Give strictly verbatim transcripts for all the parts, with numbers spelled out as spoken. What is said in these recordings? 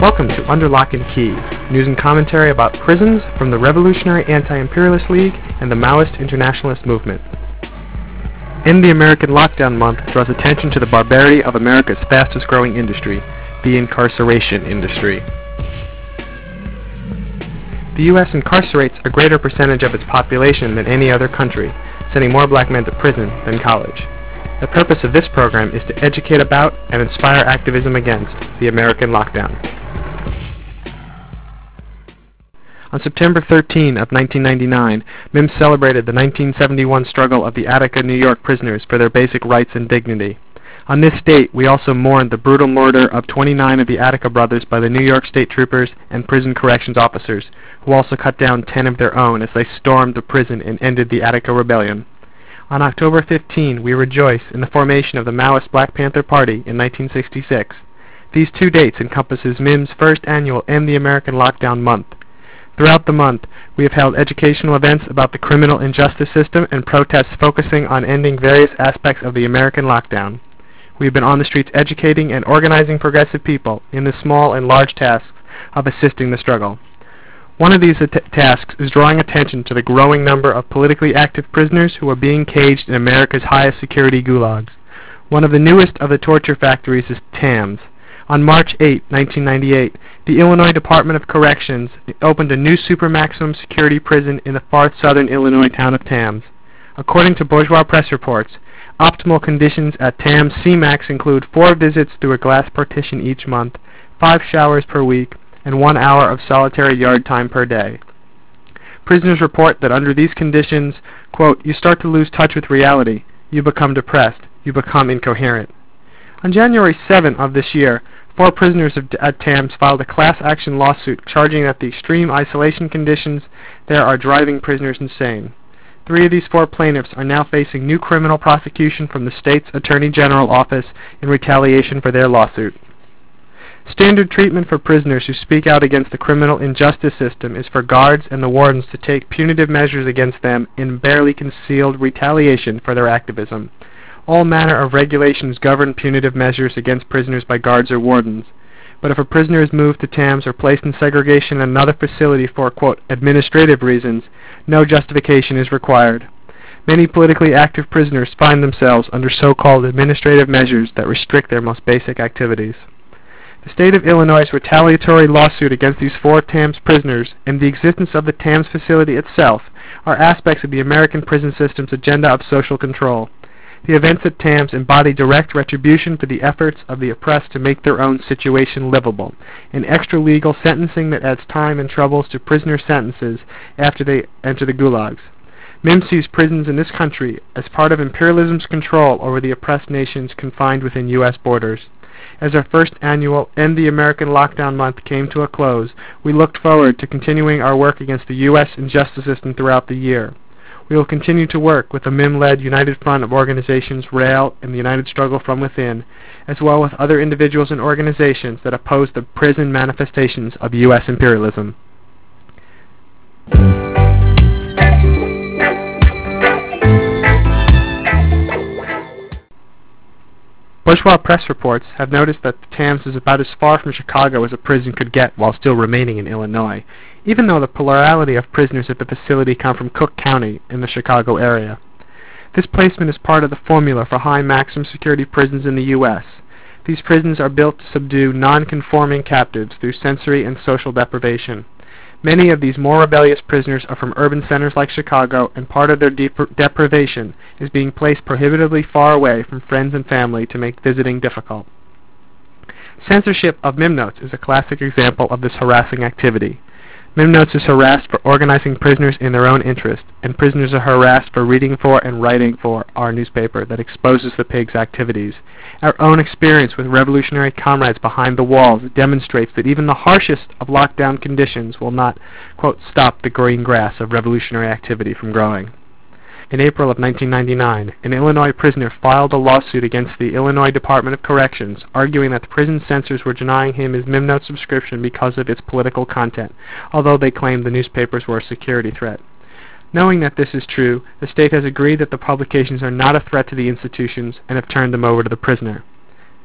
Welcome to Under Lock and Key, news and commentary about prisons from the Revolutionary Anti-Imperialist League and the Maoist Internationalist Movement. End the American Lockdown Month draws attention to the barbarity of America's fastest-growing industry, the incarceration industry. The U S incarcerates a greater percentage of its population than any other country, sending more black men to prison than college. The purpose of this program is to educate about and inspire activism against the American lockdown. On September thirteenth of nineteen ninety-nine, M I M S celebrated the nineteen seventy-one struggle of the Attica, New York prisoners for their basic rights and dignity. On this date, we also mourned the brutal murder of twenty-nine of the Attica brothers by the New York State Troopers and prison corrections officers, who also cut down ten of their own as they stormed the prison and ended the Attica Rebellion. On October fifteenth, we rejoice in the formation of the Maoist Black Panther Party in nineteen sixty-six. These two dates encompasses M I M S's first annual End the American Lockdown Month. Throughout the month, we have held educational events about the criminal injustice system and protests focusing on ending various aspects of the American lockdown. We have been on the streets educating and organizing progressive people in the small and large tasks of assisting the struggle. One of these tasks is drawing attention to the growing number of politically active prisoners who are being caged in America's highest security gulags. One of the newest of the torture factories is TAMS. On March eighth, nineteen ninety-eight, the Illinois Department of Corrections opened a new super-maximum security prison in the far southern Illinois town of TAMS. According to bourgeois press reports, optimal conditions at TAMS C MAX include four visits through a glass partition each month, five showers per week, and one hour of solitary yard time per day. Prisoners report that under these conditions, quote, you start to lose touch with reality, you become depressed, you become incoherent. On January seventh of this year, four prisoners at TAMS filed a class action lawsuit charging that the extreme isolation conditions there are driving prisoners insane. Three of these four plaintiffs are now facing new criminal prosecution from the state's Attorney General office in retaliation for their lawsuit. Standard treatment for prisoners who speak out against the criminal injustice system is for guards and the wardens to take punitive measures against them in barely concealed retaliation for their activism. All manner of regulations govern punitive measures against prisoners by guards or wardens. But if a prisoner is moved to TAMS or placed in segregation in another facility for, quote, administrative reasons, no justification is required. Many politically active prisoners find themselves under so-called administrative measures that restrict their most basic activities. The state of Illinois' retaliatory lawsuit against these four TAMS prisoners and the existence of the TAMS facility itself are aspects of the American prison system's agenda of social control. The events at TAMS embody direct retribution for the efforts of the oppressed to make their own situation livable, and extra-legal sentencing that adds time and troubles to prisoner sentences after they enter the gulags. M I M S sees prisons in this country as part of imperialism's control over the oppressed nations confined within U S borders. As our first annual End the American Lockdown Month came to a close, we looked forward to continuing our work against the U S injustice system throughout the year. We will continue to work with the M I M-led United Front of Organizations, RAIL, and the United Struggle from Within, as well with other individuals and organizations that oppose the prison manifestations of U S imperialism. Bourgeois press reports have noticed that the TAMS is about as far from Chicago as a prison could get while still remaining in Illinois, even though the plurality of prisoners at the facility come from Cook County in the Chicago area. This placement is part of the formula for high maximum security prisons in the U S. These prisons are built to subdue non-conforming captives through sensory and social deprivation. Many of these more rebellious prisoners are from urban centers like Chicago, and part of their dep- deprivation is being placed prohibitively far away from friends and family to make visiting difficult. Censorship of M I M Notes is a classic example of this harassing activity. M I M Notes is harassed for organizing prisoners in their own interest, and prisoners are harassed for reading for and writing for our newspaper that exposes the pig's activities. Our own experience with revolutionary comrades behind the walls demonstrates that even the harshest of lockdown conditions will not, quote, stop the green grass of revolutionary activity from growing. In April of nineteen ninety-nine, an Illinois prisoner filed a lawsuit against the Illinois Department of Corrections, arguing that the prison censors were denying him his M I M Note subscription because of its political content, although they claimed the newspapers were a security threat. Knowing that this is true, the state has agreed that the publications are not a threat to the institutions and have turned them over to the prisoner.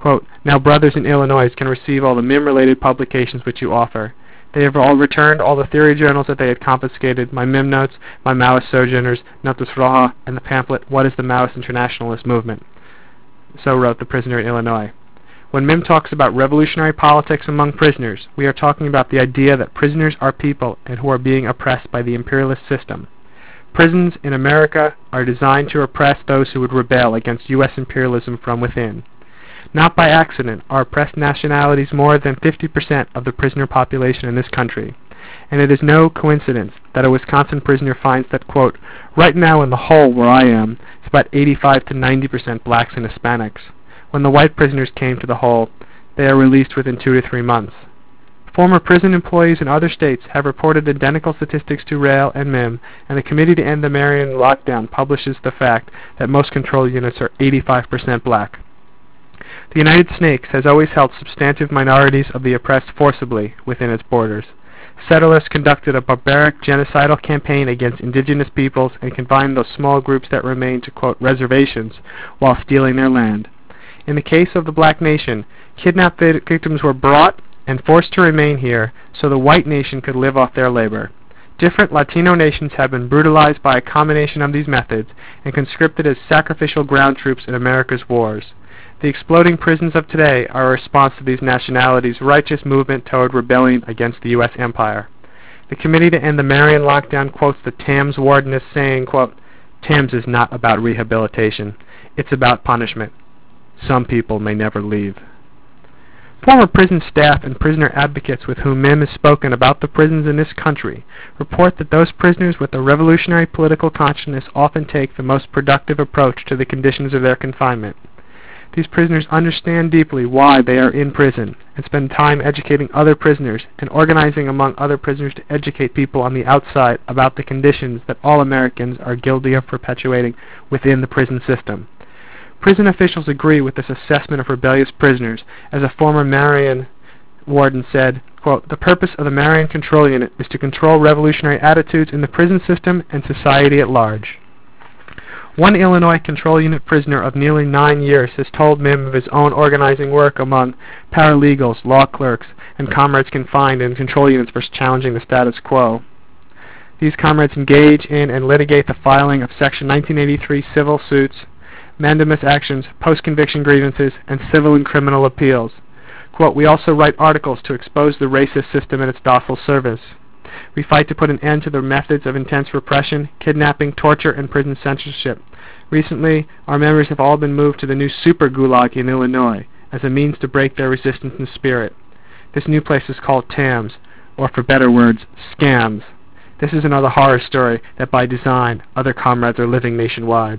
Quote, "Now brothers in Illinois can receive all the M I M-related publications which you offer. They have all returned all the theory journals that they had confiscated, my M I M notes, my Maoist sojourners, Notas Roja, and the pamphlet, What is the Maoist Internationalist Movement?" So wrote the prisoner in Illinois. When M I M talks about revolutionary politics among prisoners, we are talking about the idea that prisoners are people and who are being oppressed by the imperialist system. Prisons in America are designed to oppress those who would rebel against U S imperialism from within. Not by accident are oppressed nationalities more than fifty percent of the prisoner population in this country, and it is no coincidence that a Wisconsin prisoner finds that, quote, "Right now in the hole where I am, it's about eighty-five to ninety percent blacks and Hispanics. When the white prisoners came to the hole, they are released within two to three months." Former prison employees in other states have reported identical statistics to Rail and M I M, and the Committee to End the Marion Lockdown publishes the fact that most control units are eighty-five percent black. The United Snakes has always held substantive minorities of the oppressed forcibly within its borders. Settlers conducted a barbaric genocidal campaign against indigenous peoples and confined those small groups that remained to, quote, "reservations," while stealing their land. In the case of the black nation, kidnapped victims were brought and forced to remain here so the white nation could live off their labor. Different Latino nations have been brutalized by a combination of these methods and conscripted as sacrificial ground troops in America's wars. The exploding prisons of today are a response to these nationalities' righteous movement toward rebellion against the U S empire. The Committee to End the Marion Lockdown quotes the TAMS warden as saying, quote, "TAMS is not about rehabilitation. It's about punishment. Some people may never leave." Former prison staff and prisoner advocates with whom M I M has spoken about the prisons in this country report that those prisoners with a revolutionary political consciousness often take the most productive approach to the conditions of their confinement. These prisoners understand deeply why they are in prison and spend time educating other prisoners and organizing among other prisoners to educate people on the outside about the conditions that all Americans are guilty of perpetuating within the prison system. Prison officials agree with this assessment of rebellious prisoners, as a former Marion warden said, quote, "The purpose of the Marion Control Unit is to control revolutionary attitudes in the prison system and society at large." One Illinois Control Unit prisoner of nearly nine years has told M I M of his own organizing work among paralegals, law clerks, and comrades confined in control units for challenging the status quo. These comrades engage in and litigate the filing of Section nineteen eighty-three civil suits, mandamus actions, post-conviction grievances, and civil and criminal appeals. Quote, "We also write articles to expose the racist system and its docile service. We fight to put an end to the methods of intense repression, kidnapping, torture, and prison censorship. Recently, our members have all been moved to the new Super Gulag in Illinois as a means to break their resistance in spirit. This new place is called TAMS, or for better words, scams. This is another horror story that by design other comrades are living nationwide."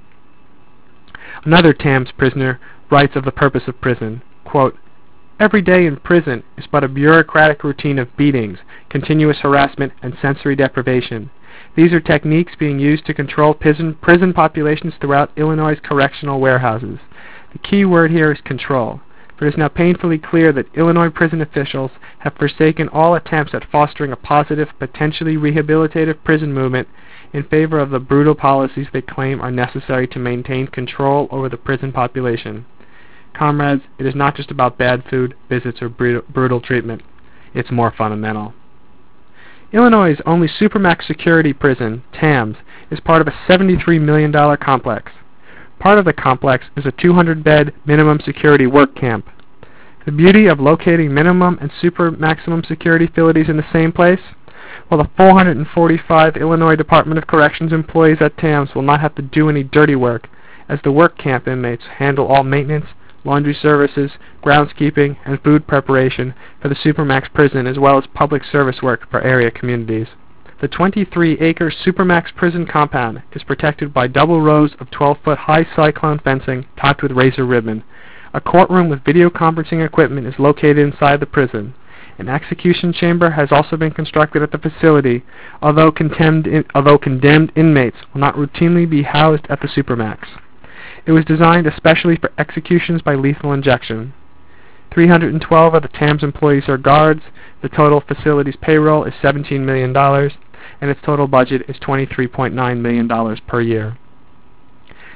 Another TAMS prisoner writes of the purpose of prison, quote, "Every day in prison is but a bureaucratic routine of beatings, continuous harassment, and sensory deprivation. These are techniques being used to control prison, prison populations throughout Illinois' correctional warehouses. The key word here is control, for it is now painfully clear that Illinois prison officials have forsaken all attempts at fostering a positive, potentially rehabilitative prison movement in favor of the brutal policies they claim are necessary to maintain control over the prison population. Comrades, it is not just about bad food, visits, or brutal, brutal treatment. It's more fundamental." Illinois' only Supermax security prison, TAMS, is part of a seventy-three million dollars complex. Part of the complex is a two hundred bed minimum security work camp. The beauty of locating minimum and super maximum security facilities in the same place? Well, the four hundred forty-five Illinois Department of Corrections employees at TAMS will not have to do any dirty work, as the work camp inmates handle all maintenance, laundry services, groundskeeping, and food preparation for the Supermax prison, as well as public service work for area communities. The twenty-three acre Supermax prison compound is protected by double rows of twelve foot high cyclone fencing topped with razor ribbon. A courtroom with video conferencing equipment is located inside the prison. An execution chamber has also been constructed at the facility, although condemned, in, although condemned inmates will not routinely be housed at the Supermax. It was designed especially for executions by lethal injection. three hundred twelve of the TAMS employees are guards. The total facility's payroll is seventeen million dollars, and its total budget is twenty-three point nine million dollars per year.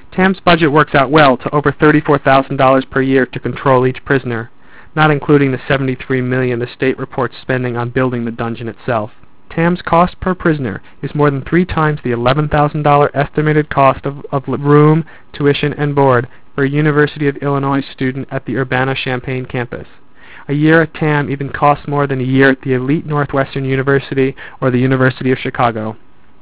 T A M's budget works out well to over thirty-four thousand dollars per year to control each prisoner, not including the seventy-three million dollars the state reports spending on building the dungeon itself. T A M's cost per prisoner is more than three times the eleven thousand dollars estimated cost of, of room, tuition, and board for a University of Illinois student at the Urbana-Champaign campus. A year at T A M even costs more than a year at the elite Northwestern University or the University of Chicago.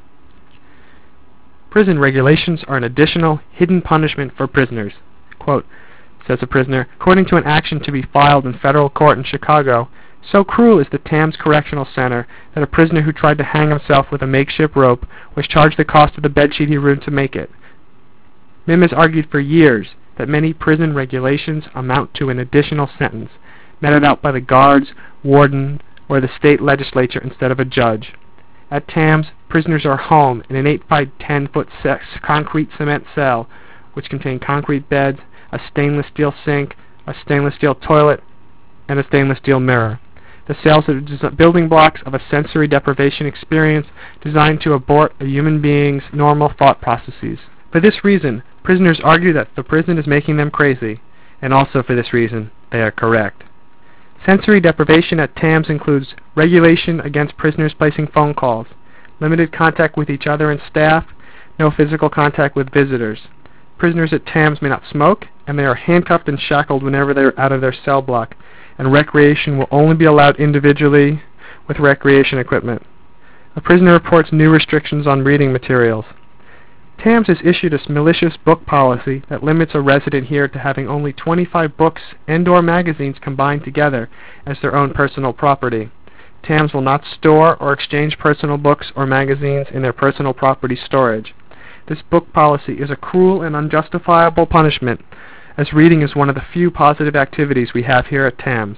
Prison regulations are an additional, hidden punishment for prisoners. Quote, says a prisoner, according to an action to be filed in federal court in Chicago, so cruel is the T A M's Correctional Center that a prisoner who tried to hang himself with a makeshift rope was charged the cost of the bedsheet he ruined to make it. M I M has argued for years that many prison regulations amount to an additional sentence, meted out by the guards, warden, or the state legislature instead of a judge. At T A M's, prisoners are home in an eight by ten foot concrete cement cell, which contain concrete beds, a stainless steel sink, a stainless steel toilet, and a stainless steel mirror. The cells are building blocks of a sensory deprivation experience designed to abort a human being's normal thought processes. For this reason, prisoners argue that the prison is making them crazy, and also for this reason, they are correct. Sensory deprivation at T A M's includes regulation against prisoners placing phone calls, limited contact with each other and staff, no physical contact with visitors. Prisoners at T A M's may not smoke, and they are handcuffed and shackled whenever they are out of their cell block, and recreation will only be allowed individually with recreation equipment. A prisoner reports new restrictions on reading materials. T A M's has issued a malicious book policy that limits a resident here to having only twenty-five books and or magazines combined together as their own personal property. T A M's will not store or exchange personal books or magazines in their personal property storage. This book policy is a cruel and unjustifiable punishment, as reading is one of the few positive activities we have here at T A M's.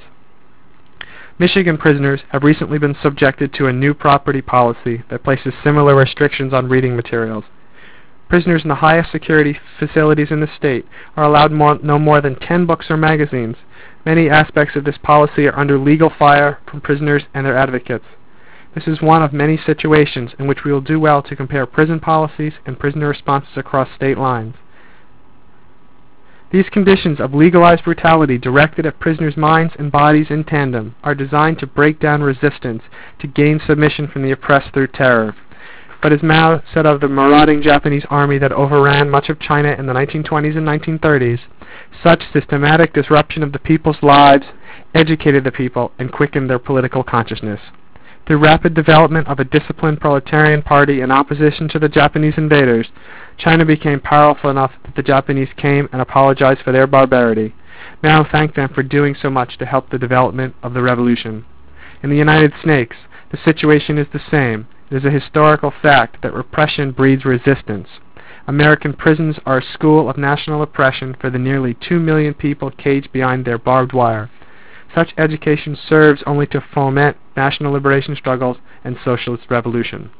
Michigan prisoners have recently been subjected to a new property policy that places similar restrictions on reading materials. Prisoners in the highest security facilities in the state are allowed more, no more than ten books or magazines. Many aspects of this policy are under legal fire from prisoners and their advocates. This is one of many situations in which we will do well to compare prison policies and prisoner responses across state lines. These conditions of legalized brutality directed at prisoners' minds and bodies in tandem are designed to break down resistance to gain submission from the oppressed through terror. But as Mao said of the marauding Japanese army that overran much of China in the nineteen twenties and nineteen thirties, such systematic disruption of the people's lives educated the people and quickened their political consciousness. Through rapid development of a disciplined proletarian party in opposition to the Japanese invaders, China became powerful enough that the Japanese came and apologized for their barbarity. Mao thanked them for doing so much to help the development of the revolution. In the United States, the situation is the same. It is a historical fact that repression breeds resistance. American prisons are a school of national oppression for the nearly two million people caged behind their barbed wire. Such education serves only to foment national liberation struggles and socialist revolution.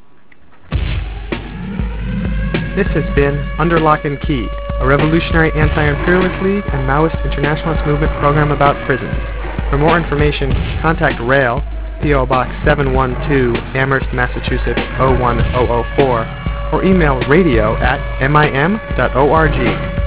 This has been Under Lock and Key, a revolutionary anti-imperialist league and Maoist internationalist movement program about prisons. For more information, contact RAIL, P O Box seven one two, Amherst, Massachusetts zero one zero zero four, or email radio at mim dot org.